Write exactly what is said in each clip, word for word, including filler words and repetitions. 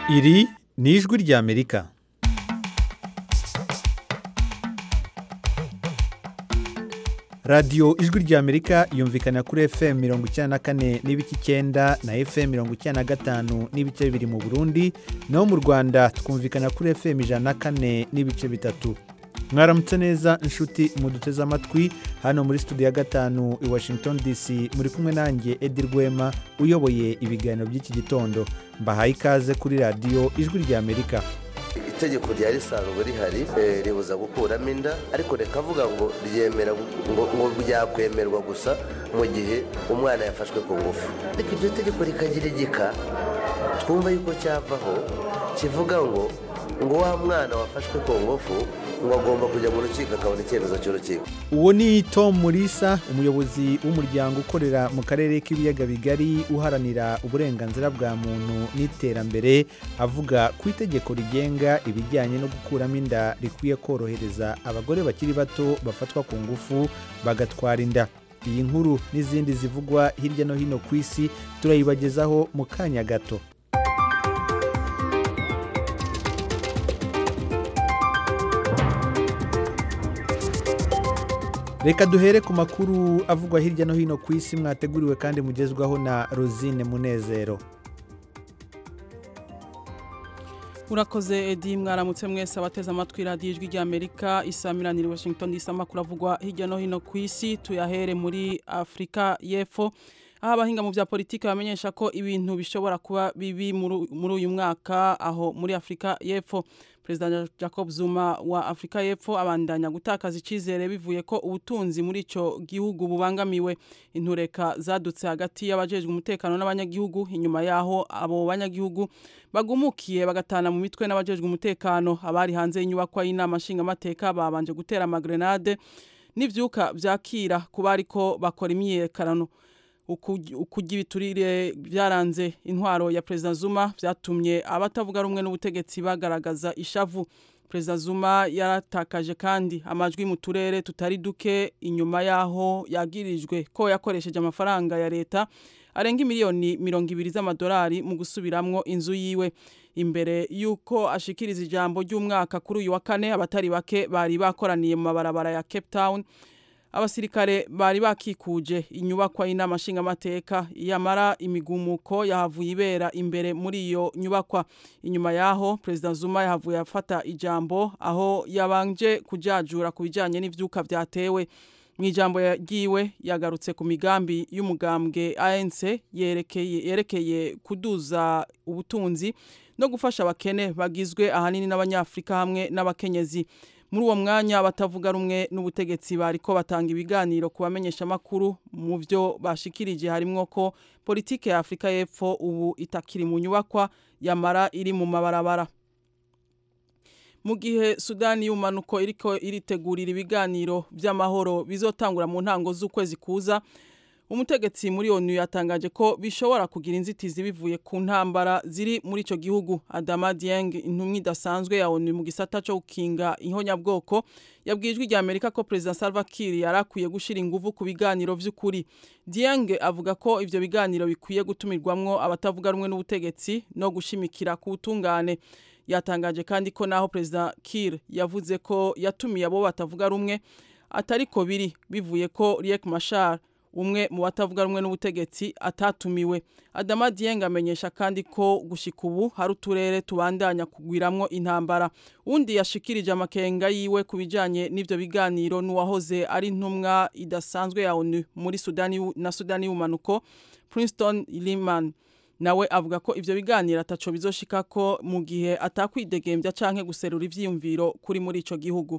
Iri ni ijwi ry'Amerika. Radiyo ijwi ry'Amerika yumvikana kuri F M mirongo icyenda na kane n'ibice icyenda na F M mirongo icyenda na gatanu n'ibice bibiri mu Burundi, naho mu Rwanda twumvikana kuri F M ijana na kane n'ibice bitatu. Mwaramutse neza inshuti muduteze amatwi hano muri studio ya gatanu i Washington D C, muri kumwe nanjye Edi Rwema uyoboye ibiganiro by'iki gitondo. Mbahaye ikaze kuri radiyo ijwi ry'Amerika. Itegeko rya risanzwe rihari ribuza gukuramo inda, ariko reka avuga ngo ryemera ngo ngo byakwemerwa gusa mu gihe umwana yafashwe ku ngufu. Ariko iryo tegeko rikagira igika twumva yuko cyavaho kivuga ngo ngo wa mwana wafashwe ku ngufu ngo agomba kujya mu rukiko akabona icyemezo cy'urukiko. Uwo ni Tom Mulisa, umuyobozi w'umuryango ukorera mu karere k'ibiyaga bigari uharanira uburenganzira bwa muntu n'iterambere, avuga ku itegeko rigenga ibijyanye no gukuramo inda rikwiye korohereza abagore bakiri bato bafatwa ku ngufu bagatwara inda. Iyi nkuru n'izindi zivugwa hirya no hino ku isi turayibagezaho mu kanya gato. Reka duhere ku makuru avugwa hirya no hino ku isi mwateguriwe kandi mugezwaho na Rosine Munezero. Urakoze Edi, mwaramutse mwese abateze amatwi radiyo ijwi ry'Amerika isamiranira Washington D C. Amakuru avugwa hirya no hino ku isi tuyahere muri Afrika y'Epfo, aho abahinga mu bya politiki bamenyesha ko ibintu bishobora kuba bibi muri uyu mwaka aho muri Afrika y'Epfo. President Jacob Zuma wa Afrika y'Epfo abandanya gutakaza icizere bivuye ko ubutunzi muri ico gihugu bubangamiwe. Intureka zadutse hagati y'abajejwe umutekano n'abanyagihugu, inyuma yaho abo banyagihugu bagumukiye bagatana mu mitwe n'abajejwe umutekano. Abari hanze y'inyubakwa y'inama nshingamateka babanje gutera amagrenade n'ivyuka vyakira kubariko bakora imyiyerekano. Ukugira ibiturire byaranze intwaro ya President Zuma vyatumye abatavuga rumwe n'ubutegetsi bagaragaza ishavu. President Zuma yaratakaje kandi amajwi mu turere tutari duke inyuma yaho yagirijwe ko yakoresheje amafaranga ya leta arenga miliyoni mirongo ibiri z'amadolari mu gusubiramwo inzu yiwe. Imbere yuko ashikiriza ijambo ry'umwaka kuri uyu wa kane, abatari bake bari bakoraniye mu mabarabara ya Cape Town. Abasirikare bari bakikuje inyubakwa y'inama nshingamateka, yamara imigumuko yahavuye ibera imbere muri iyo nyubakwa. Inyuma yaho President Zuma yahavuye afata ijambo aho yabanje kujajura ku bijanye n'ivyuka vyatewe. Mu ijambo yagiwe yagarutse ku migambi y'umugambwe A N C yerekeye yerekeye kuduza ubutunzi no gufasha abakene bagizwe ahanini n'abanyafrika hamwe n'abakenyezi. Muri uwo mwanya batavuga rumwe n'ubutegetsi bariko batanga ibiganiro kubamenyesha makuru. Mu byo bashikirije harimwo ko politike ya Afrika y'Epfo ubu itakiri mu nyubakwa yamara iri mu mabarabara. Mu gihe Sudani y'umanuko iriko iritegurira ibiganiro by'amahoro bizotangura mu ntango z'ukwezi kuza, umutegetsi muri O N U yatangaje ko bishobora kugira inzitizi bivuye ku ntambara ziri muri ico gihugu. Adama Dieng, intumwa idasanzwe ya O N U mu gisata cyo gukinga ihonyabwoko, yabwijwe rya Amerika ko President Salva Kiir yarakwiye gushira ingufu ku biganiro vy'ukuri. Dieng avuga ko ivyo biganiro bikwiye gutumirwamwo abatavuga rumwe n'ubutegetsi no gushimikira ku utungane. Yatangaje kandi ko naho President Kiir yavuze ko yatumiye abo batavuga rumwe atariko biri bivuye ko Riek Machar, umwe mu batavuga rumwe n'ubutegetsi, atatumiwe. Adama Dieng amenyesha kandi ko gushika ubu hari uturere tubandanya kugwiramwo intambara. Undi yashikirije amakenga yiwe kubijanye n'ivyo biganiro n'uwahoze ari intumwa idasanzwe ya O N U muri Sudani na Sudani y'umanuko, Princeton Liman. Nawe avuga ko ivyo biganiro ataco bizoshikako mu gihe atakwidegembya canke guserura ivyiyumviro kuri muri ico gihugu.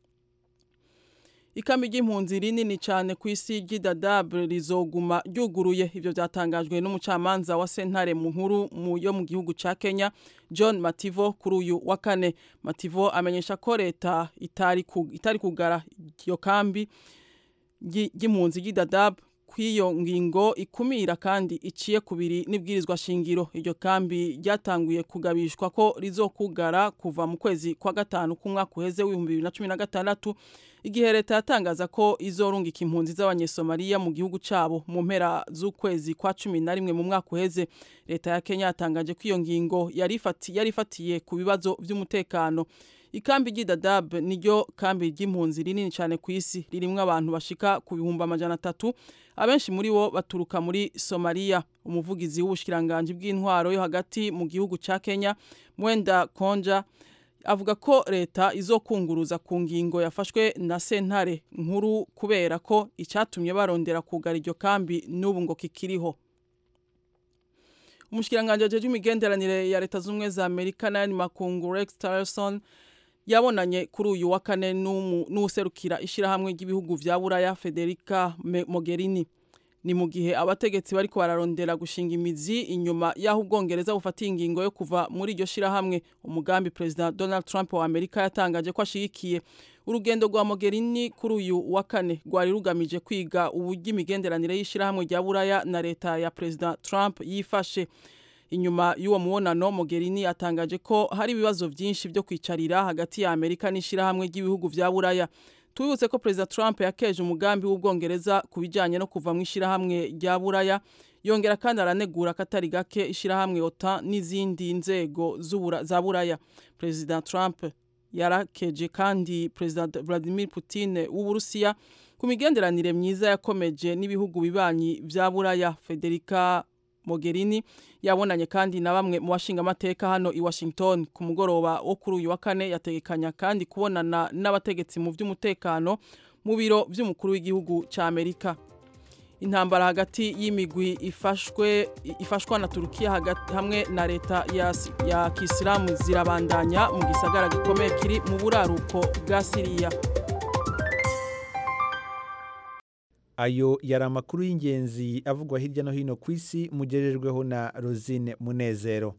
Ikambi ry'impunzi rinini cyane ku isi ry'Dadaab rizoguma ryuguruye. Ivyo byatangajwe n'umucamanza wa sentare mu nkuru mu yo mu gihugu ca Kenya, John Mativo, kuri uyu wa kane. Mativo amenyesha ko leta itari ku itari kugara iyo kambi ry'impunzi ry'Dadaab kw'iyo ngingo ikumira kandi iciye kubiri n'ibwirizwa shingiro. Iryo kambi ryatanguye kugabishwa ko rizokugara kuva mu kwezi kwa gatanu kumwaka uheze w'ibihumbi bibiri na cumi na gatandatu, igihe leta yatangaza ko izorungika impunzi z'abanyesomaliya mu gihugu cabo mu mpera z'ukwezi kwa cumi na rimwe mu mwaka uheze. Leta ya Kenya yatangaje ko iyo ngingo yari ifatiye ku bibazo vy'umutekano. Ikambi ry'Dadaab niryo kambi ry'impunzi rinini cyane ku isi, ririmwo abantu bashika ku bihumbi amajana atatu, abenshi muri bo baturuka muri Somalia. Umuvugizi w'ubushikiranganje bw'intwaro yo hagati mu gihugu ca Kenya, Mwenda Konja, avuga ko leta izokunguruza ku ngingo yafashwe na sentare nkuru kubera ko icatumye barondera kugara iryo kambi n'ubu ngo kikiriho. Umushikiranganje ajeje imigenderanire ya leta z'umwe za Amerika na makungu Rex Tillerson yabonanye kuri uyu wa kane n'userukira ishirahamwe ry'ibihugu vya Buraya Federica Mogherini. Ni mu gihe abategetsi bariko bararondera gushinga imizi inyuma y'aho Ubwongereza bufatiye ingingo yo kuva muri iryo shirahamwe, umugambi President Donald Trump wa Amerika yatangaje ko ashigikiye. Urugendo rwa Mogherini kuri uyu wa kane rwari rugamije kwiga uburyo imigenderanire y'ishirahamwe rya Buraya na leta ya President Trump yifashe. Inyuma y'uwo muonano, Mogherini atangaje ko hari ibibazo vyinshi byo kwicarira hagati ya Amerika n'ishirahamwe ry'ibihugu vya Buraya. Tubibutse ko President Trump yakeje umugambi w'Ubwongereza kubijanye no kuva mu ishirahamwe rya Buraya, yongera kandi aranegura katari gake ishirahamwe OTAN n'izindi nzego za Buraya. President Trump yarakeje kandi President Vladimir Putin w'Uburusiya ku migenderanire myiza yakomeje n'ibihugu bibanyi vya Buraya. Federica Mogherini yabonanye kandi na bamwe mu bashinga amateka hano i Washington ku mugoroba wo kuri uyu wa kane. Yategekanya kandi kubonana n'abategetsi mu vy'umutekano mu biro vy'umukuru w'igihugu ca Amerika. Intambara hagati y'imigwi ifashwe ifashwa na Turukiya hagati hamwe na leta ya, ya Kisilamu zirabandanya mu gisagara gikomeye kiri mu buraruko bwa Syria. Ayo yari amakuru y'ingenzi avugwa hirya no hino ku isi, mugerejweho na Rosine Munezero.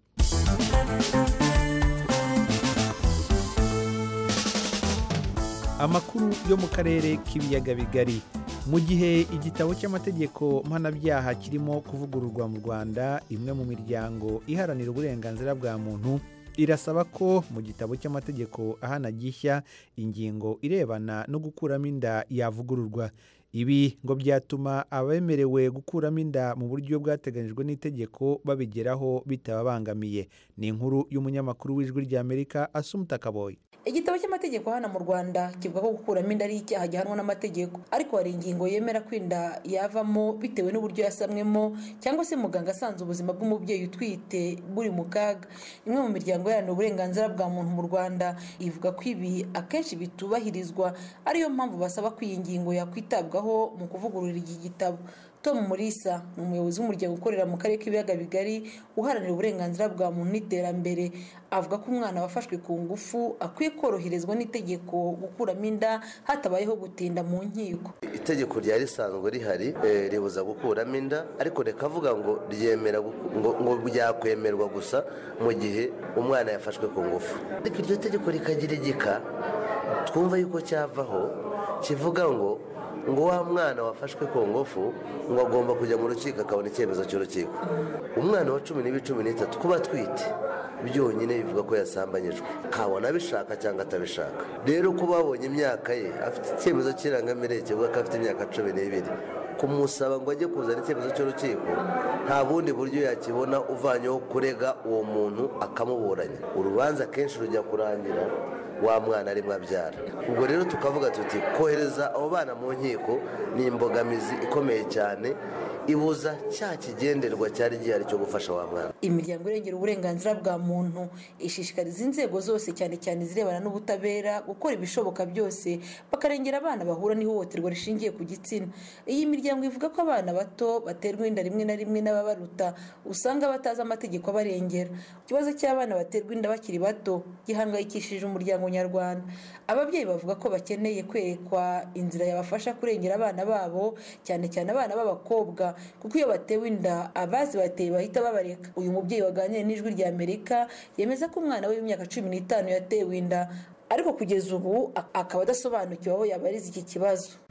Amakuru yo mu karere k'ibiyaga bigari. Mu gihe igitabo cy'amategeko mpanabyaha kirimo kuvugururwa mu Rwanda, imwe mu miryango iharanira uburenganzira bwa muntu irasaba ko mu gitabo cy'amategeko ahana gishya ingingo irebana no gukuramo inda yavugururwa. Ibi ngo byatuma abemerewe gukuramo inda mu buryo bwateganyijwe n'itegeko babigeraho bitababangamiye. Ni inkuru y'umunyamakuru w'Ijwi ry'Amerika Asumta Kaboyi. Igitabo cy'amategeko hano mu Rwanda kivuga ko gukuramo inda ari icyaha gihanwa n'amategeko, ariko hari ingingo yemera kwinda yavamo bitewe n'uburyo yasamwemo cyangwa se muganga asanze ubuzima bw'umubyeyi utwite buri mu kaga. Imwe mu miryango iharanira uburenganzira bwa muntu mu Rwanda ivuga ko ibi akenshi bitubahirizwa, ariyo mpamvu basaba ko iyi ngingo yakwitabwaho mu kuvugurura iki gitabo. Tom Mulisa ni umuyobozi w'umuryango ukorera mu karere k'ibiyaga bigari uharanira uburenganzira bwa muntu n'iterambere, avuga ko umwana wafashwe ku ngufu akwiye koroherezwa n'itegeko gukuramo inda hatabayeho gutinda mu nkiko. Itegeko ryari risanzwe rihari e, ribuza gukuramo inda, ariko reka avuga ngo ryemera ngo, ngo byakwemerwa gusa mu gihe umwana yafashwe ku ngufu. Ariko iryo tegeko rikagira igika twumva yuko cyavaho kivuga ngo ngo wa mwana wafashwe ku ngufu ngo agomba kujya mu rukiko akabona icyemezo cy'urukiko. Umwana wa cumi n'ibiri cumi n'itatu kuba atwite byonyine bivuga ko yasambanyijwe, kabona abishaka cyangwa atabishaka. Rero ko babonye imyaka ye afite icyemezo cy'irangamire kivuga ko afite imyaka cumi n'ibiri, kumusaba ngo ajye kuzana icyemezo cy'urukiko nta bundi buryo yakibona uvanyeho kurega uwo muntu akamuburanya. Urubanza kenshi rujya kurangira wa mwana ari mwabyara. Ubwo rero tukavuga tuti kohereza abo bana mu nkiko ni imbogamizi ikomeye cyane, ibuza cya kigenderwa cyari gihari cyo gufasha wa mwana. Imiryango irengera uburenganzira bwa muntu ishishikariza inzego zose cyane cyane zirebana n'ubutabera gukora ibishoboka byose bakarengera abana bahura n'ihohoterwa rishingiye ku gitsina. Iyi miryango ivuga ko abana bato baterwa inda rimwe na rimwe n'ababaruta usanga batazi amategeko abarengera. Ikibazo cy'abana baterwa inda bakiri bato gihangayikishije umuryango nyarwanda. Ababyeyi bavuga ko bakeneye kwerekwa inzira yabafasha kurengera abana babo, cyane cyane abana b'abakobwa, kuko iyo batewe inda abazi bateye bahita babareka. Uyu mubyeyi waganiriye n'Ijwi ry'Amerika yemeza ko umwana we w'imyaka cumi n'itanu yatewe inda, ariko kugeza ubu akaba adasobanukiwe aho yabariza iki kibazo.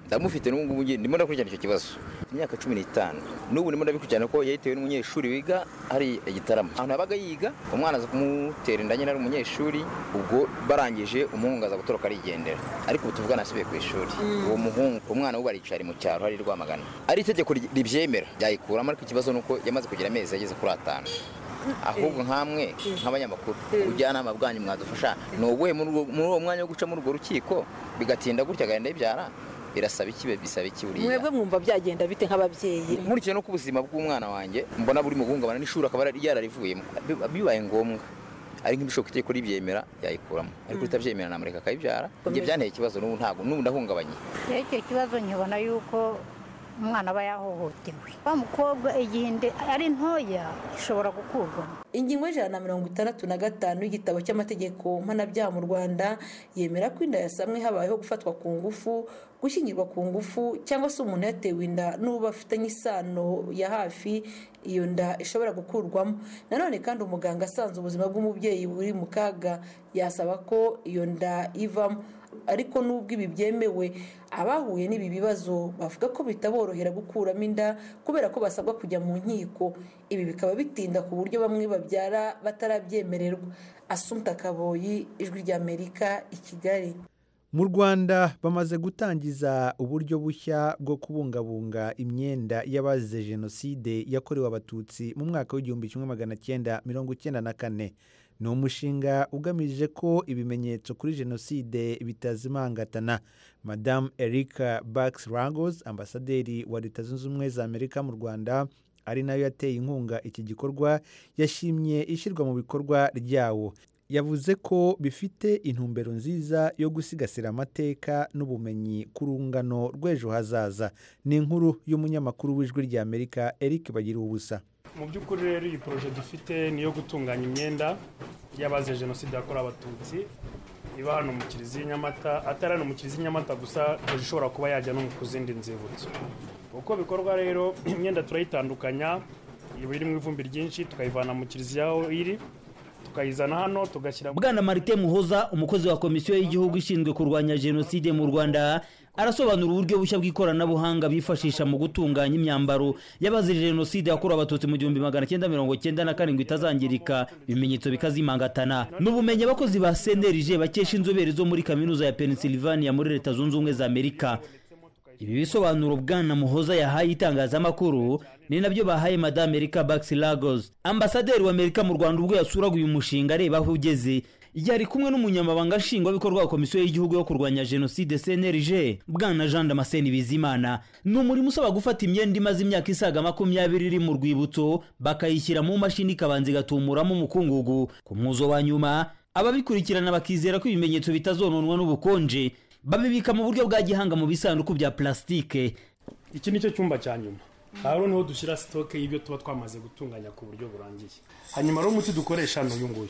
ndamufite n'ubu ngubu ndimo ndakurikirana icyo kibazo imyaka cumi n'itanu n'ubu ndimo ndabikurikirana ko yahitewe n'umunyeshuri wiga hari Igitarama ahantu yabaga yiga umwana aza kumutera inda nyine ari umunyeshuri ubwo barangije umuhungu aza gutoroka arigendera ariko ubu tuvugana asubiye ku ishuri uwo muhungu umwana we baricara mu cyaro hari Rwamagana ari itegeko ribyemera byayikuramo ariko ikibazo nuko yamaze kugira amezi ageze kuri atanu ahubwo nkamwe nk'abanyamakuru ubujyanama bwanyu mwadufasha ni ubuhe muri uwo mwanya wo guca muri urwo rukiko bigatinda gutya agenda ibyara birasaba iki bisaba iki uriya mwebwe mwumva byagenda bite nk'ababyeyi nkurikiye no ku buzima bw'umwana wanjye mbona buri mu guhungabana n'ishuri akaba yararivuyemo bibaye ngombwa ari nk'ibishoboka itegeko ribyemera yayikuramo ariko utabyemera namureka akayibyara ibyo byanteye ikibazo n'ubu ntabwo n'ubu ndahungabanye icyo kibazo nkibona yuko umwana aba yahohotewe wa mukobwa igihe ari ntoya ishobora gukurwamo. Ingingo y'ijana na mirongo itandatu na gatanu y'igitabo cy'amategeko mpanabyaha mu Rwanda yemera ko inda yasamwe habayeho gufatwa ku ngufu, gushyingirwa ku ngufu cyangwa se umuntu yatewe inda n'uwo bafitanye isano ya hafi iyo nda ishobora gukurwamo. Nanone kandi umuganga asanze ubuzima bw'umubyeyi buri mu kaga yasaba ko iyo nda ivamo. Ariko nubwo ibi byemewe abahuye n'ibi bibazo bavuga ko bitaborohera gukuramo inda kubera ko basabwa kujya mu nkiko. Ibi bikaba bitinda ku buryo bamwe babyara batarabyemererwa. Assumpta Kaboyi, Ijwi ry'Amerika, i Kigali. Mu Rwanda bamaze gutangiza uburyo bushya bwo kubungabunga imyenda y'abazize jenoside yakorewe abatutsi mu mwaka w'igihumbi kimwe magana cyenda mirongo icyenda na kane. Ni umushinga ugamije ko ibimenyetso kuri jenoside bitazimangatana. Madame Erica Bax-Ragos, ambasaderi wa Leta Zunze Ubumwe za Amerika mu Rwanda, ari nayo yateye inkunga iki gikorwa, yashimye ishyirwa mu bikorwa ryawo. Yavuze ko bifite intumbero nziza yo gusigasira amateka n'ubumenyi ku rungano rw'ejo hazaza. Ni inkuru y'umunyamakuru w'Ijwi ry'Amerika Eric Bagiruwubusa. Mu by'ukuri rero iyi proje dufite niyo gutunganya imyenda y'abazize jenoside yakorewe abatutsi iba hano mu Kiliziya Nyamata, atari hano mu Kiliziya Nyamata gusa, ishobora kuba yajya no ku zindi nzibutso. Uko bikorwa rero, imyenda turayitandukanya, iba iri mu ivumbi ryinshi, tukayivana mu Kiliziya aho iri, tukayizana hano tugashyira. Bwana Martin Muhoza, umukozi wa Komisiyo y'Igihugu ishinzwe kurwanya jenoside mu Rwanda, arasobanura uburyo bushya bw'ikoranabuhanga bifashisha mu gutunganya imyambaro y'abazize jenoside yakorewe abatutsi mu gihumbi magana cyenda mirongo cyenda na karindwi itazangirika, ibimenyetso bikazimangatana. N'ubumenyi abakozi ba C N R G bakesha inzobere zo muri kaminuza ya Pennsylvania muri Leta Zunze Ubumwe za Amerika. Ibi bisobanuro Bwana Muhoza yahaye itangazamakuru ni nabyo bahaye Madame Erica Bax-Ragos, ambasaderi wa Amerika mu Rwanda, ubwo yasuraga uyu mushinga areba aho ugeze. Yari kumwe n'umunyamabanga nshingwabikorwa wa Komisiyo y'Igihugu yo kurwanya jenoside C N R G, Bwana Jean Damascene Bizimana. Ni umurimo usaba gufata imyenda imaze imyaka isaga makumyabiri iri mu rwibutso, bakayishyira mu mashini ikabanza igatumuramo umukungugu. Ku mwuzo wa nyuma, ababikurikirana bakizera ko ibimenyetso bitazononwa n'ubukonje, babibika mu buryo bwa gihanga mu bisanduku bya plastike. Iki nicyo cyumba cya nyuma. Haro niho dushyira stock y'ibyo tuba twamaze gutunganya ku buryo burangiye. Hanyuma rero umuti dukoresha n'uyu nguyu.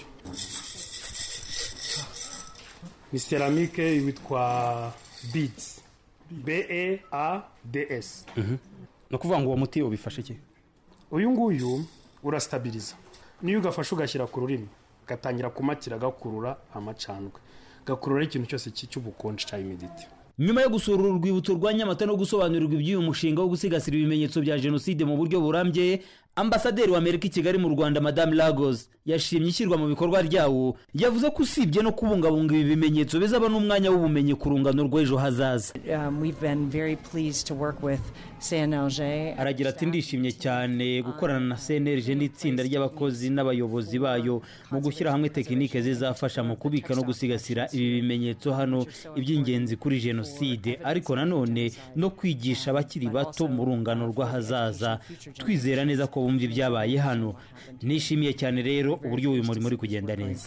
Ni ceramique witwa beads, B E A D S. Mhm. No kuvuga ngo uwo muti ubifashe iki? Uyu nguyu urastabiliza. Niyo ugafasha ugashyira ku rurimi, gatangira kumakira gakurura amacandwe, gakurura ikintu cyose cy'ubukonje cya humidity. Nyuma yo gusura urwibutso rwa Nyamata no gusobanurirwa iby'uyu mushinga wo gusigasira ibimenyetso bya jenoside mu buryo burambye, ambasaderi wa Amerika i Kigali mu Rwanda Madame Lagos yashimye ishyirwa mu bikorwa ryawo. Yavuze ko usibye no kubungabunga ibi bimenyetso bizaba n'umwanya w'ubumenyi ku rungano rw'ejo hazaza. Um, we've been very pleased to work with C N L G. Aragira ati ndishimye cyane gukorana na C N L G n'itsinda ry'abakozi n'abayobozi bayo mu gushyira hamwe tekinike zizafasha mu kubika no gusigasira ibi bimenyetso hano iby'ingenzi kuri jenoside, ariko nanone no kwigisha abakiri bato mu rungano rw'ahazaza. Twizera neza ko bumva ibyabaye hano. Nishimiye cyane rero uburyo uyu murimo uri kugenda neza.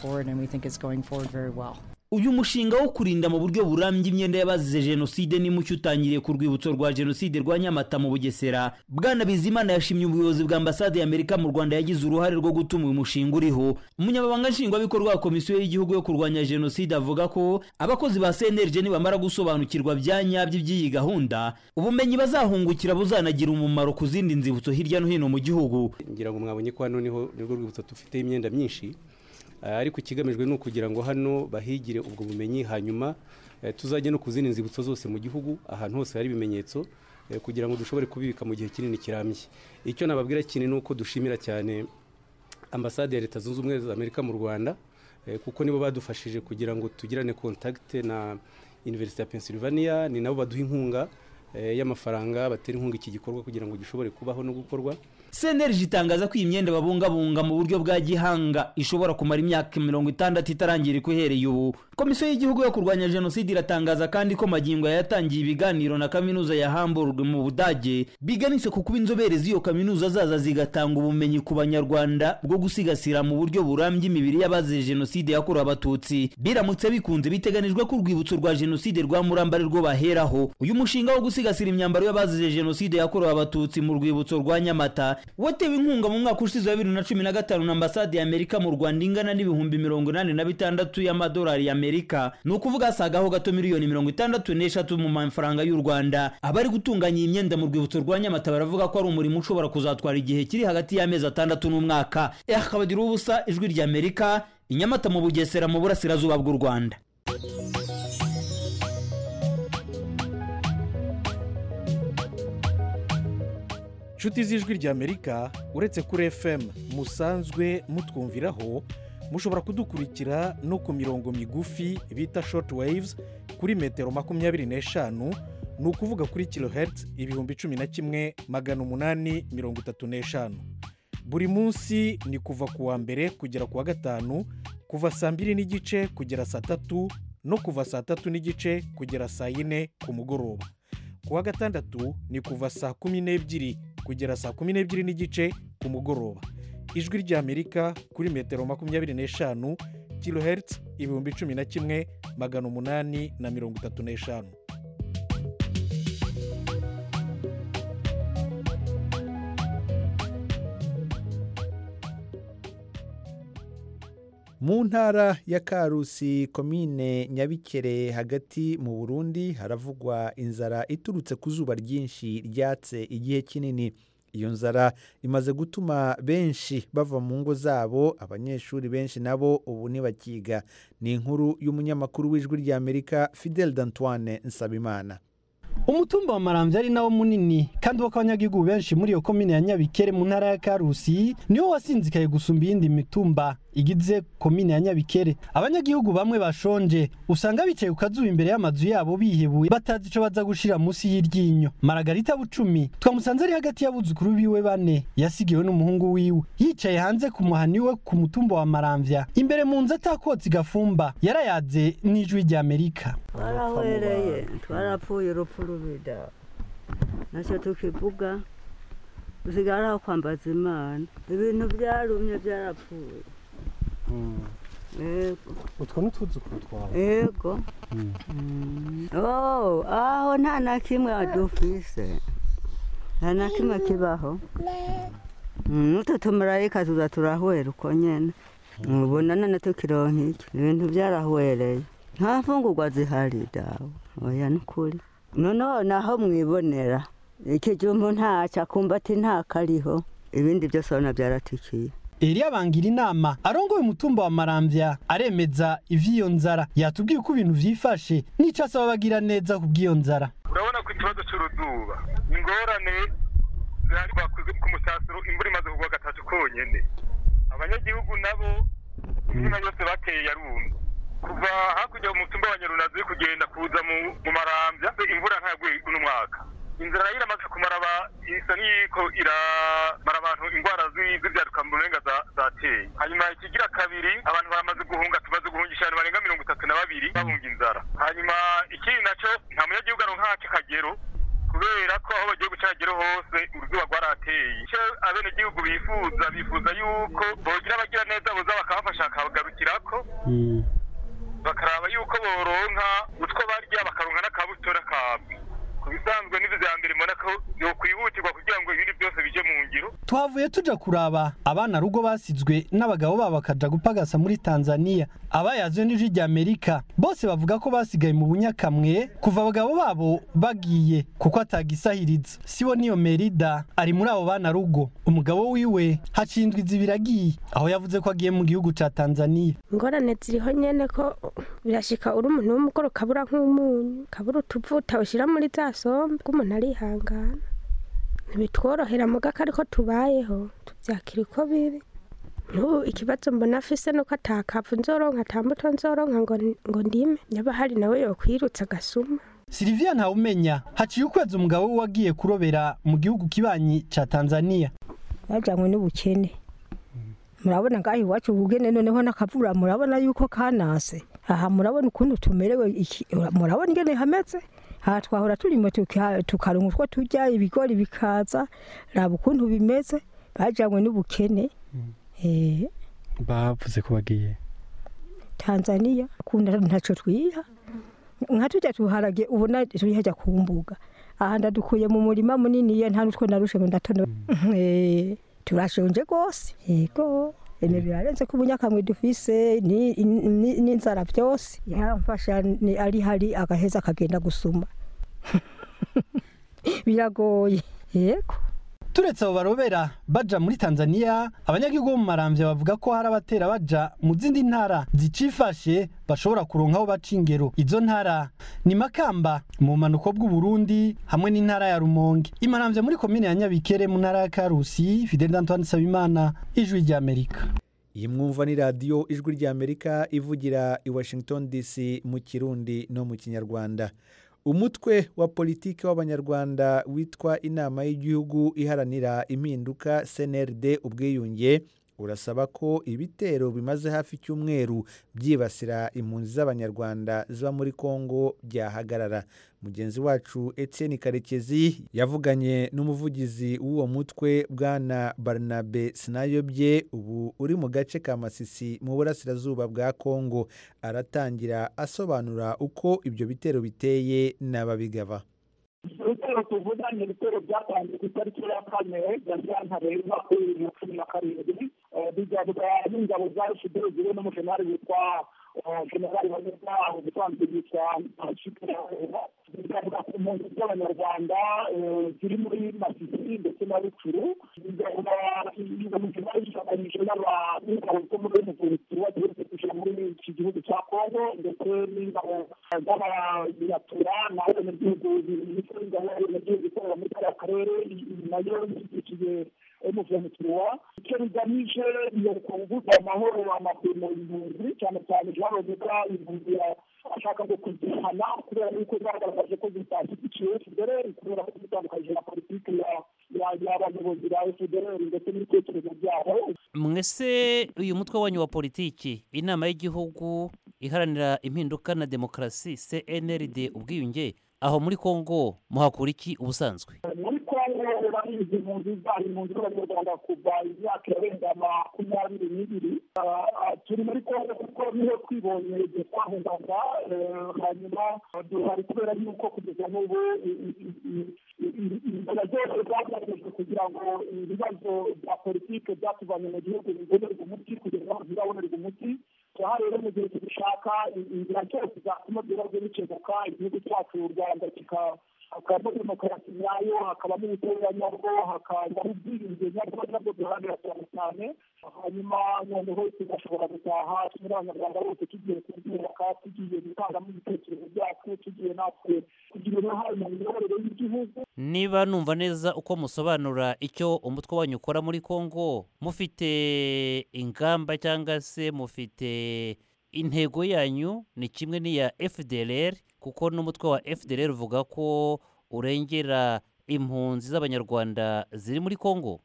Uyu mushinga wo kurinda mu buryo burambye imyenda y'abazize jenoside ni mucyo utangiriye ku rwibutso rwa jenoside rwa Nyamata mu Bugesera. Bwana Bizimana yashimye ubuyobozi bwa ambasade y'Amerika mu Rwanda yagize uruhare rwo gutuma uyu mushinga uriho. Umunyamabanga nshingwabikorwa wa Komisiyo y'Igihugu yo kurwanya jenoside avuga ko abakozi ba C N R G nibamara gusobanukirwa bya nyabyo by'iyi gahunda, ubumenyi bazahungukira buzanagira umumaro ku zindi nzibutso hirya no hino mu gihugu. Ngira ngo mwabonye ko hano niho nirwo rwibutso dufite imyenda myinshi, ariko ikigamijwe ni ukugira ngo hano bahigire ubwo bumenyi hanyuma tuzajya no ku zindi nzibutso zose mu gihugu ahantu hose hari ibimenyetso kugira ngo dushobore kubibika mu gihe kinini kirambye. Icyo nababwira kinini ni uko dushimira cyane ambasade ya Leta Zunze Ubumwe za Amerika mu Rwanda kuko nibo badufashije kugira ngo tugirane contact na University ya Pennsylvania, ni nabo baduha inkunga y'amafaranga batera inkunga iki gikorwa kugira ngo gishobore kubaho no gukorwa. C N L G itangaza ko iyi myenda babungabunga mu buryo bwa gihanga ishobora kumara imyaka mirongo itandatu itarangira ikuhereye ubu. Komisiyo y'igihugu yo kurwanya jenoside iratangaza kandi ko magingo yatangiye ibiganiro na kaminuza ya Hamburg mu Budage biganisha ku kuba inzobere z'iyo kaminuza zaza zigatanga ubumenyi ku banyarwanda bwo gusigasira mu buryo burambye imibiri y'abazize jenoside yakorewe abatutsi. Biramutse bikunze biteganijwe ko urwibutso rwa jenoside rwa Muramba rwo baheraho. Uyu mushinga wo gusigasira imyambaro y'abazize jenoside yakorewe abatutsi mu rwibutso rwa Nyamata watewe inkunga mu mwaka ushize wa bibiri na cumi na gatanu na ambasade ya Amerika mu Rwanda ingana n'ibihumbi mirongo inani na bitandatu y'amadolari y'Amerika, ni ukuvuga asagaho gato miliyoni mirongo itandatu n'eshatu mu mafaranga y'u Rwanda. Abari gutunganya iyi myenda mu rwibutso rwa Nyamata baravuga ko ari umurimo ushobora kuzatwara igihe kiri hagati y'amezi atandatu n'umwaka. Akabadira ubusa, Ijwi rya Amerika, Inyamata mu Bugesera mu burasirazuba bw'u Rwanda. Nshuti z'Ijwi rya Amerika, uretse kuri F M musanzwe mutwumviraho, mushobora kudukurikira no ku mirongo migufi bita short waves kuri metero makumyabiri n'eshanu, ni ukuvuga kuri kilohertz ibihumbi cumi na kimwe magana umunani mirongo itatu n'eshanu. Buri munsi ni kuva ku wa mbere kugera ku wa gatanu, kuva saa mbiri n'igice kugera saa tatu no kuva saa tatu n'igice kugera saa yine ku mugoroba. Ku wa gatandatu ni kuva saa kumi n'ebyiri kugera saa kumi n'ebyiri n'igice ku mugoroba. Ijwi rya Amerika kuri metero makumyabiri n'eshanu, kilohertz ibihumbi cumi na kimwe magana umunani na mirongo itatu n'eshanu. Mu ntara ya Karusi komine Nyabikere hagati mu Burundi haravugwa inzara iturutse ku zuba ryinshi ryatse igihe kinini. Iyo nzara imaze gutuma benshi bava mu ngo zabo, abanyeshuri benshi nabo ubu ntibakiga. Ni inkuru y'umunyamakuru w'Ijwi rya Amerika Fidel D'Antoine Nsabimana. Umutumba wa Maramvya ari nawo munini kandi w'abanyagihugu benshi muri iyo komine ya Nyabikere mu ntara ya Karusi niho wasinzikaye gusumba iyindi mitumba igize komine ya Nyabikere. Abanyagihugu bamwe bashonje usanga bicaye ukazuba imbere y'amazu yabo bihebuye batazi ico baza gushira musi y'iryinyo. Maragarita Bucumi twamusanze ari hagati y'abuzukuru biwe bane yasigiwe n'umuhungu wiwe yicaye hanze ku muhani we ku mutumba wa Maramvya imbere mu nzu atakotsi gafumba yarayaze n'Ijwi rya Amerika. Barahwereye twarapfuye urupfu rubida nacyo tukivuga usigara kwambaza Imana ibintu byarumye byarapfuye. Ego utwo n'utuzukuru twawe? Ego oh aho nta na kimwe adufise, nta na kimwe kibaho. Nuto tumarayika tuza turahwera uko nyene ubona nane tukironka iki ibintu byarahwereye nta mfungurwa zihari dawe. Oya nukuri noneho naho mwibonera ikijumbu ntaca kumbati nta kariho ibindi byose abona byaratikiye. Elia bangira inama arongoye umutumba wa Maramvya aremeza ivyiyo nzara yatubwiye uko ibintu vyifashe n'ico asaba bagira neza kubw'iyo nzara. Urabona ko ikibazo cy'uruzuba ingorane zari bakuze ku musasiro imbura imaze kugwa gatatu konyene. Abanyagihugu nabo imvura yose bateye yarumye kuva hakurya mu mutumba wa Nyarunazi kugenda kuza mu Maramvya imvura ntaguye uno mwaka. Inzara iramaze kumara ba isa niko iramara abantu ingwara z'ibyaduka mu renga za zateye. Hanyuma ikigira kabiri abantu baramaze guhunga tumaze guhungisha abantu barenga mirongo itatu na babiri bahunga inzara. Hanyuma ikindi naco nta munyagihugu aronka kagero kubera ko aho bagiye gucagero hose uruzuba rwarateye. Icyo abene gihugu bifuza bifuza yuko bogira abagira neza boza bakabafasha akabagarukirako bakaraba yuko boronka utwo barya bakaronka n'akabutora kabwe. Bisanzwe n'ivyo vya mbere mbona ko yo kwihutirwa kugira ngo ibindi byose bije mu ngiro. twavuye tuja kuraba abana rugo basizwe n'abagabo babo bakaja gupagasa muri Tanzania. Abayazwe n'ijwi rya Amerika bose bavuga ko basigaye mu bunyakamwe kuva abagabo babo bagiye kuko atagisahiriza. Sibo niyo Merida ari muri abo bana rugo. Umugabo wiwe hacindwa izibiragiye aho yavuze ko agiye mu gihugu ca Tanzania. Ngorane ziriho nyene ko birashika uri umuntu w'umugoro kabura nk'umunyu kabura utuvuta ushira muri za sombe k'umuntu arihangana. Ntibitworohera muga ariko tubayeho tuvyakira uko biri. N'ubu ikibazo mbona afise nuko atakapfu nzoronka atambuto nzoronka ngo ngo ndime yaba hari nawe yokwirutsa gasuma. Silvia Ntawumenya haciye ukwezi umugabo we wagiye kurobera mu gihugu kibanyi ca Tanzania. Bajanywe n'ubukene. Murabona ngaho iwacu ubugene noneho nakavura murabona yuko kanase. Aha murabona ukuntu tumerewe murabona ingene hameze. Aha twahora turimo tukaronka utwo turya ibigori bikaza raba ukuntu bimeze bajanywe n'ubukene. Eh bavuze ko bagiye Tanzania kunda ntaco twiha nka tujya tuharage ubona turihaja kumbuga aha ndadukuye mu murima munini ya nta nutwo narushe ngo ndatono eh turashonje gose yego ene birarenze ko bunyakamwe dufise ni n'inzara byose yamfasha ni ari hari agaheza kagenda gusuma biragoye yego. Turetse abo barobera baja muri Tanzania, abanyagihugu mu Maramvya bavuga ko hari abatera baja mu zindi ntara zicifashe bashobora kuronka aho baca ingero. Izo ntara ni Makamba mu manuko bw'u Burundi hamwe n'intara ya Rumonge. Imaramvya muri komine ya Nyabikere mu ntara ya Karusi. Fidel Antoine Sabimana, Ijwi rya Amerika. Iyi mwumva ni radio Ijwi rya Amerika ivugira i Washington D C mu Kirundi no mu Kinyarwanda. Umutwe wa politiki w'abanyarwanda witwa Inama y'Igihugu iharanira impinduka C N R D ubwiyunge urasaba ko ibitero bimaze hafi cyumweru byibasira impunzi z'abanyarwanda ziba muri Kongo byahagarara. Mugenzi wacu Etienne Karekezi yavuganye n'umuvugizi w'uwo mutwe bwana Barnabe Sinayobye ubu uri mu gace ka Masisi mu burasirazuba bwa Kongo. Aratangira asobanura uko ibyo bitero biteye n'ababigaba. Ibitero tuvuga ni ibitero byatangiye ku itariki ya kane ya Janvier y'umwaka wa bibiri na cumi na karindwi bijyabwa n'ingabo za F D L ziriho n'umujenerali witwa generali Wanyega ubusanzwe yitwa bigavuga ku mpunzi z'abanyarwanda ziri muri Masisi ndetse na Rukuru. Bigavuga iyo mujenerali yishakanyije n'ingabo zo muri Muvuzi wagiye kujya muri iki gihugu cya Kongo ndetse n'ingabo z'abanyatura nayo mu gihugu n'ingabo y'agihugu ikorera muri kariya karere nayo ishyigikiye Muvuzi. Icyo bigamije ni ukuvuga amahoro amahwemo impunzi cyane cyane byaboneka impunzi ashaka ngo kuzihana kubera yuko zagaragaje ko zitashyigikiye F D L kubera ko zitandukanye na politiki y'abayobozi ba F D L ndetse n'ibitekerezo byabo. Mwese uyu mutwe wanyu wa politiki Inama y'Igihugu iharanira impinduka na demokarasi C N R D ubwiyunge aho muri Kongo muhakura iki ubusanzwe? Muri Kongo barizi impunzi zari impunzi z'abanyarwanda kuva imyaka yarenga makumyabiri n'ibiri. Turi muri Kongo kuko niho twibonye igihe twahungaga hanyuma duhari kubera yuko kugeza n'ubu inzira zose zagaragajwe kugira ngo ibibazo bya politiki byatuvanye mu gihugu bibonerwe umuti kugeza aho zirabonerwa umuti. Aha rero mu gihe dushaka inzira zose zatuma ibibazo bikemuka igihugu cyacu u Rwanda hakabamo demokarasi nyayo hakabamo ubutabera nyabwo hakazamo ubwiyunge nyabwo nabwo duharanira cyane cyane hanyuma noneho tugashobora gutaha muri abanyarwanda bose tugiye kubyubaka tugiye gutangamo ibitekerezo byacu tugiye natwe kugira uruhare mu miyoborere y'igihugu. Niba numva neza uko musobanura icyo umutwe wanyu ukora muri Kongo, mufite ingamba cyangwa se mufite intego yanyu ni kimwe n'iya F D L R kuko n'umutwe wa F D L R uvuga ko urengera impunzi z'abanyarwanda ziri muri Kongo.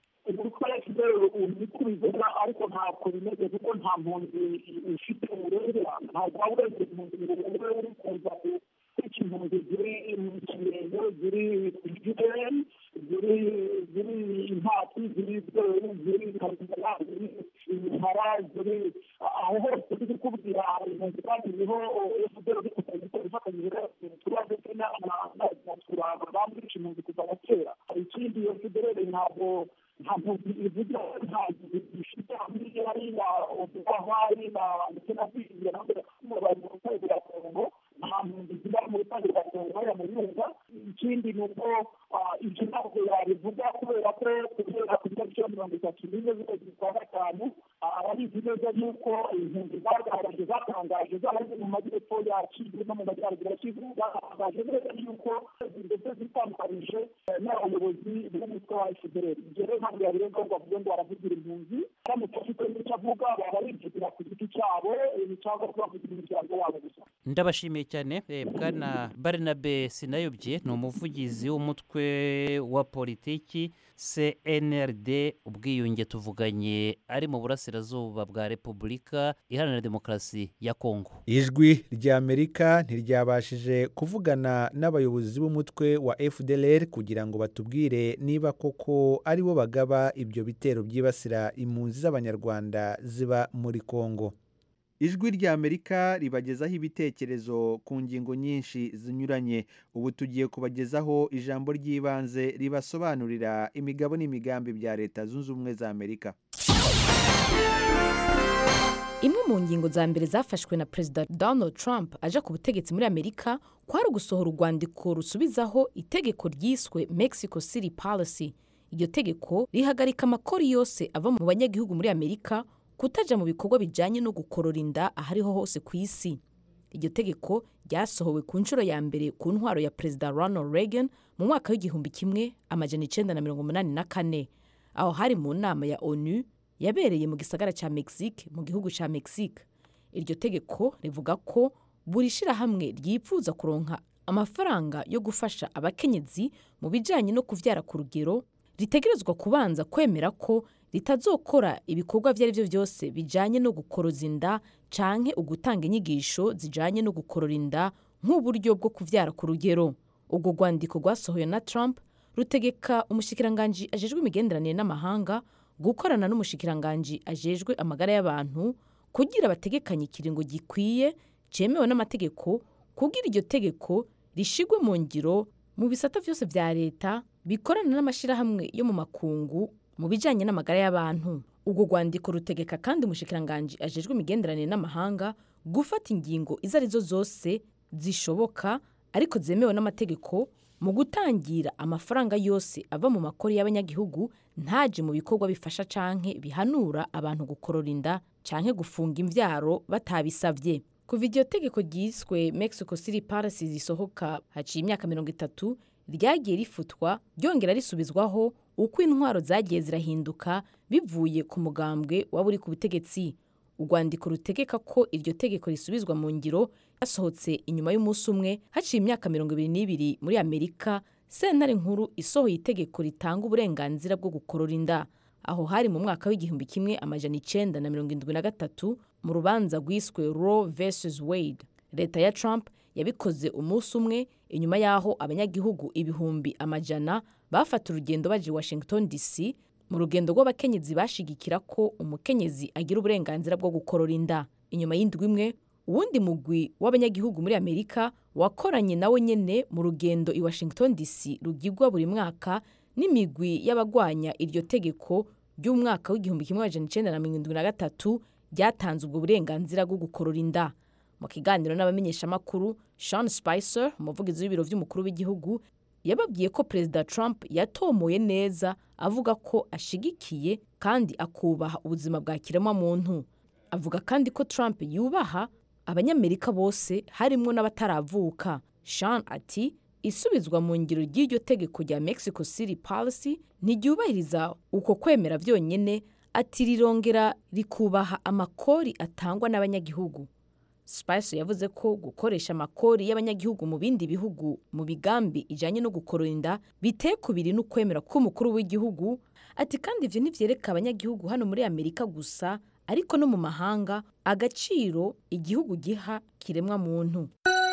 Ariko ntabwo bimeze kuko nta mpunzi ifite uburenganzira ntabwo waba urengera impunzi ngo ube uri kuza kwica impunzi ziri mu kirenge ziri ku giteni ziri ziri impati ziri zeri ziri karindira ziri impara ziri aho hose turi kubwira impunzi kandi niho F D L ifatanyije n'abaturage ndetse n'abaturage bamwica impunzi kuva na kera. Ikindi F D L ntabwo nta nta mpunzi ivuga nta gishita hamwe ari na ubwahari na ndetse na bwiza nabwo mu bantu batagira kongo nta mpunzi ziba mu batagira kongo ya mu yunga ikindi ni uko ibyo ntabwo yabivuga kubera ko kubera ku cya mirongo itatu n'imwe z'ukwezi kwa gatanu ababizi neza yuko impunzi zagaragaje zatangaje zaraje mu majyepfo ya kivu no mu majyaruguru ya kivu zatangaje neza yuko ndetse zitandukanije n'abayobozi b'umutwe wa fpr ibyo rero ntabwo yabirenga ngo bavuge ngo baravugira impunzi aramutse afite n'icyo avuga baba bivugira ku giti cyabo cyangwa bavugira imiryango wabo gusa. ndabashimiye cyane bwana Barnabe Sinayobye ni umuvugizi w'umutwe wa politiki C N R D ubwiyunge tuvuganye ari mu burasirazuba bwa Repubulika Iharanira Demokarasi ya Kongo. Ijwi rya Amerika ntiryabashije kuvugana n'abayobozi b'umutwe wa F D L R kugira ngo batubwire niba koko ari bo bagaba ibyo bitero byibasira impunzi z'abanyarwanda ziba muri Kongo. Ijwi rya Amerika ribagezaho ibitekerezo ku ngingo nyinshi zinyuranye. Ubu tugiye kubagezaho ijambo ry'ibanze ribasobanurira imigabo n'imigambi bya Leta Zunze Ubumwe za Amerika. Imwe mu ngingo za mbere zafashwe na Perezida Donald Trump aje ku butegetsi muri Amerika kwari ugusohora urwandiko rusubizaho itegeko ryiswe Mexico City Policy. Iryo tegeko rihagarika amakori yose ava mu banyagihugu muri Amerika kutaja mu bikorwa bijanye no gukorora inda ahariho hose ku isi. Iryo tegeko ryasohowe ku nshuro ya mbere ku ntwaro ya Perezida Ronald Reagan mu mwaka w'igihumbi kimwe amajana icenda na mirongo umunani na kane. Aho hari mu nama ya ONU yabereye mu gisagara ca Mexique mu gihugu ca Mexique. Iryo tegeko rivuga ko buri shirahamwe ryipfuza kuronka amafaranga yo gufasha abakenyezi mu bijanye no kuvyara ku rugero ritegerezwa kubanza kwemera ko ritazokora ibikorwa vyari byo byose bijanye no gukoroza inda canke ugutanga inyigisho zijanye no gukorora inda nk'uburyo bwo kuvyara ku rugero. Ubwo rwandiko rwasohoye na Trump rutegeka umushikiranganji ajejwe imigenderanire n'amahanga gukorana n'umushikiranganji ajejwe amagara y'abantu kugira bategekanye ikiringo gikwiye cemewe n'amategeko kugira iryo tegeko rishigwe mu ngiro mu bisata vyose vya leta bikorana n'amashirahamwe yo mu makungu mu bijanye n'amagara y'abantu. Ubwo rwandiko rutegeka kandi umushikiranganji ajejwe imigenderanire n'amahanga gufata ingingo izo arizo zose zishoboka ariko zemewe n'amategeko mu gutangira amafaranga yose ava mu makori y'abanyagihugu ntaje mu bikorwa bifasha canke bihanura abantu gukorora inda canke gufunga imvyaro batabisavye. Kuva iryo tegeko ryiswe Mexico City Policy zisohoka haciye imyaka mirongo itatu ryagiye rifutwa ryongera risubizwaho uko intwaro zagiye zirahinduka bivuye ku mugambwe waba uri ku butegetsi. Urwandiko rutegeka ko iryo tegeko risubizwa mu ngiro yasohotse inyuma y'umunsi umwe haciye imyaka mirongo ibiri n'ibiri muri Amerika sentare nkuru isohoye itegeko ritanga uburenganzira bwo gukorora inda. Aho hari mu mwaka w'igihumbi kimwe amajana icenda na mirongo indwi na gatatu mu rubanza rwiswe Roe versus Wade. Leta ya Trump yabikoze umunsi umwe inyuma yaho abanyagihugu ibihumbi amajana bafata urugendo baje Washington D C mu rugendo rw'abakenyezi bashigikira ko umukenyezi agira uburenganzira bwo gukorora inda. Inyuma y'indwi imwe uwundi mugwi w'abanyagihugu muri Amerika wakoranye nawe nyene mu rugendo i Washington D C rugirwa buri mwaka n'imigwi y'abagwanya iryo tegeko ry'umwaka w'igihumbi kimwe amajana icenda na mirongo indwi na gatatu ryatanze ubwo burenganzira bwo gukorora inda. Mu kiganiro n'abamenyeshamakuru, Sean Spicer, umuvugizi w'ibiro vy'umukuru w'igihugu, yababwiye ko Perezida Trump yatomoye neza avuga ko ashigikiye kandi akubaha ubuzima bwa kiremwa muntu. Avuga kandi ko Trump yubaha abanyamerika bose harimwo n'abataravuka. Sean ati isubizwa mu ngiro ry'iryo tegeko rya Mexico City Policy ntiryubahiriza uko kwemera vyonyene, ati rirongera rikubaha amakori atangwa n'abanyagihugu. Spicer yavuze ko gukoresha amakori y'abanyagihugu mu bindi bihugu mu bigambi ijanye no gukorora inda biteye kubiri n'ukwemera k'umukuru w'igihugu. Ati kandi ivyo ntivyereka abanyagihugu hano muri Amerika gusa ariko no mu mahanga agaciro igihugu giha kiremwa muntu.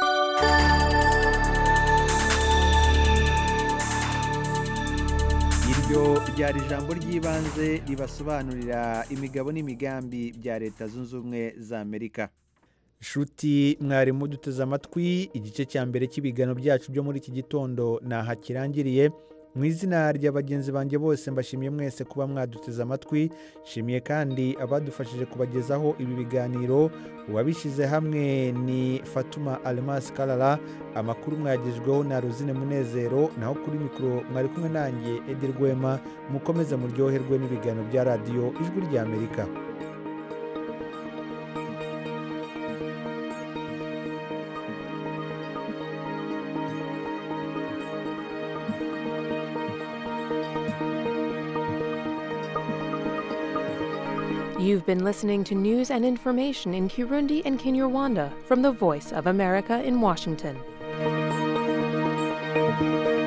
Iryo ryari ijambo ry'ibanze ribasobanurira imigabo n'imigambi bya Leta Zunze Ubumwe za Amerika. Shuti mwarimu duteze amatwi, igice cya mbere cy'ibigano byacu byo muri iki gitondo naha kirangiriye. mu izina rya bagenzi banjye bose mbashimiye mwese kuba mwaduteze amatwi. Nshimiye kandi abadufashije kubagezaho ibi biganiro. Uwabishyize hamwe ni Fatuma Almas Kalala. Amakuru mwagejweho na Ruzine Munezero, naho kuri mikoro mwari kumwe nanjye Edi Rwema. Mukomeze muryoherwe n'ibiganiro bya radiyo Ijwi ry'Amerika. You've been listening to news and information in Kirundi and Kinyarwanda from the Voice of America in Washington.